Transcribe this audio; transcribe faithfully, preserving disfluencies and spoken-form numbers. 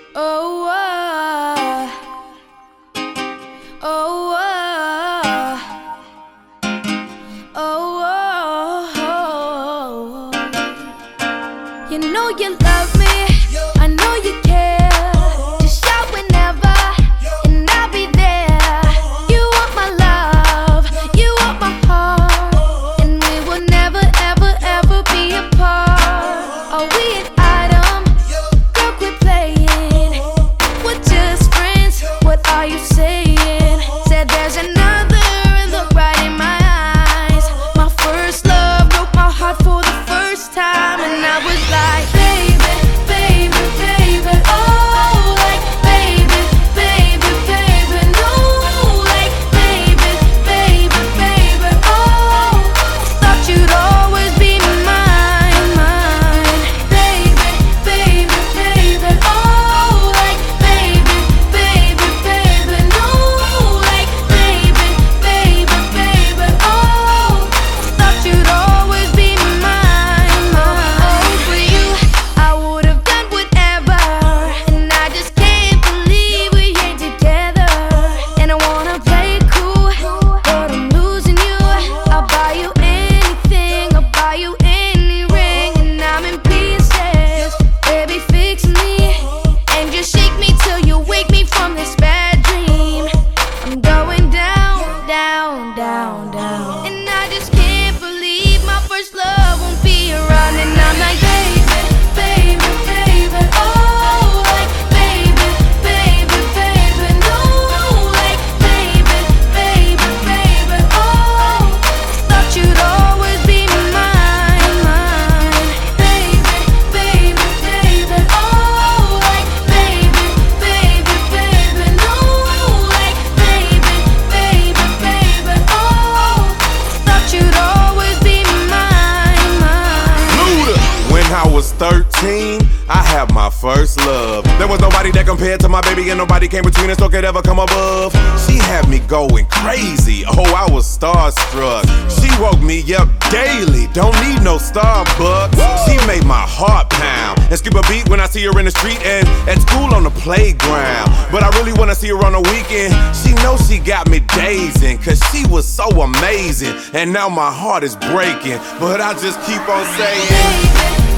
Oh, oh, oh, oh, oh, oh. You know you love me, I know you care. Just shout whenever, and I'll be there. You want my love, you want my heart, and we will never, ever, ever be apart. Are we an item? Girl, quit playing. We're just friends, what are you saying? Said there's another, look right in my eyes. My first love broke my heart for the first time, and I was like, baby, baby, baby, oh, like, baby, baby, baby, no, like, baby, baby, baby, oh, thought you'd always be mine, mine, baby, baby, baby, oh, like, baby, baby, baby, no, like, baby, baby, baby, oh, thought you'd always be mine, mine. For you, I would've done whatever, and I just can't believe we ain't together. And I wanna play it cool, but I'm losing you. I'll buy you anything, I'll buy you any ring, and I'm in pieces. Baby, fix me, and just shake me till you wake me from this bad dream. I'm going down, down, down, down, and I just can't believe my first love won't be around. And I'm like, baby, baby, baby, oh, like, baby, baby, baby, no, like, baby, baby, baby, oh, thought you'd always be mine, mine, baby, baby, baby, oh, like, baby, baby, baby, no, like, baby, baby, baby, oh, thought you'd always be mine, mine. Luda. When I was thirteen, I had my first love. There was nobody that compared to my baby, and nobody came between us or could ever come above. She had me going crazy, oh, I was starstruck. She woke me up daily, don't need no Starbucks. She made my heart pound and skip a beat when I see her in the street and at school on the playground. But I really wanna see her on the weekend. She knows she got me dazing, cause she was so amazing. And now my heart is breaking, but I just keep on saying, Baby,